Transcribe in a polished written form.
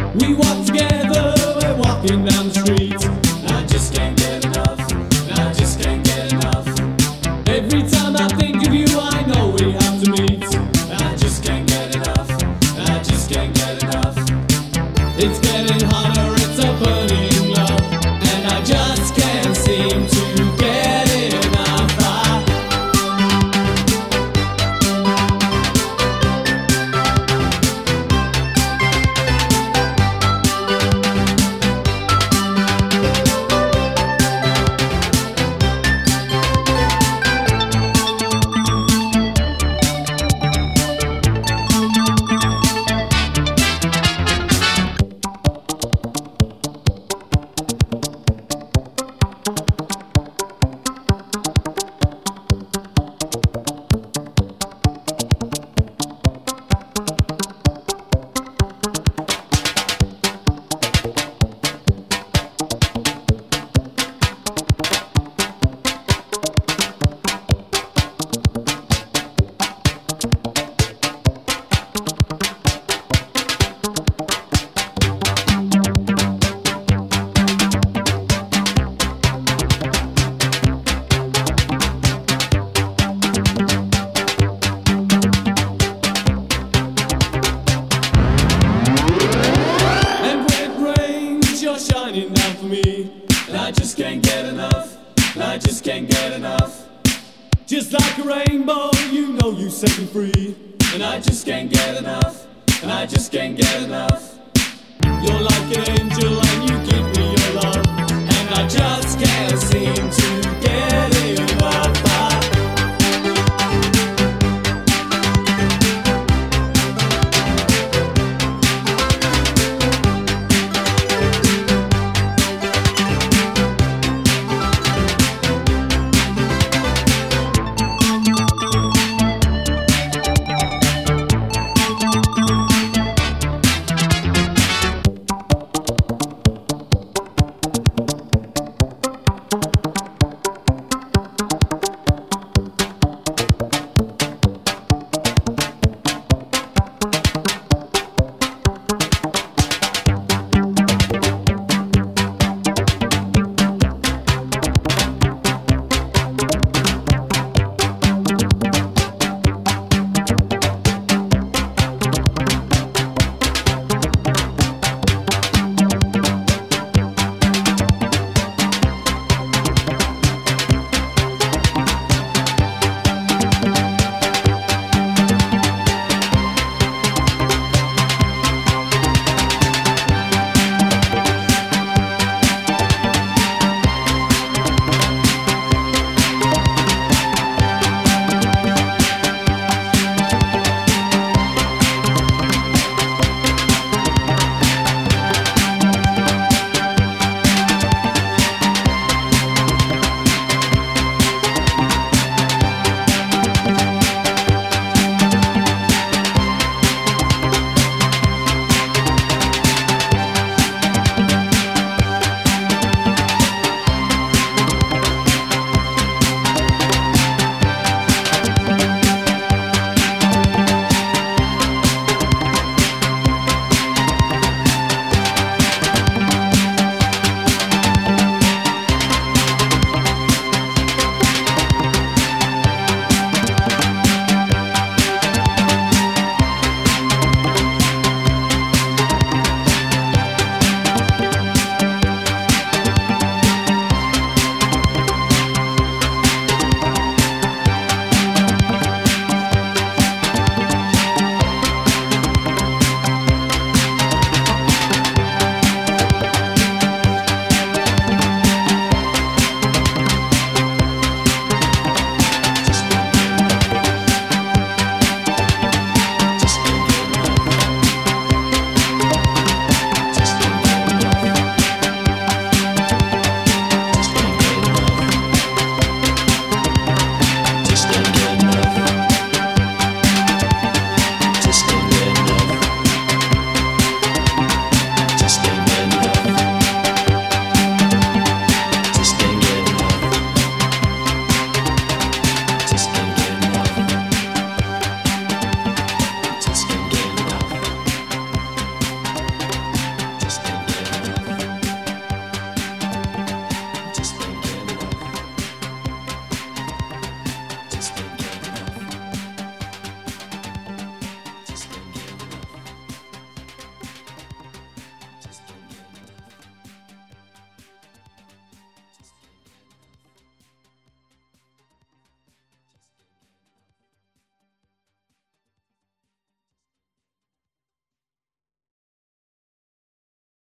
We walk together, we're walking down the street. I just can't get enough, I just can't get enough. Every time I think of you, I know we have to meet. I just can't get enough, I just can't get enough. It's getting hotter, it's a burning love, and I just can't seem to get enough. Shining down for me, and I just can't get enough, and I just can't get enough. Just like a rainbow, you know you set me free, and I just can't get enough, and I just can't get enough. You're like an angel.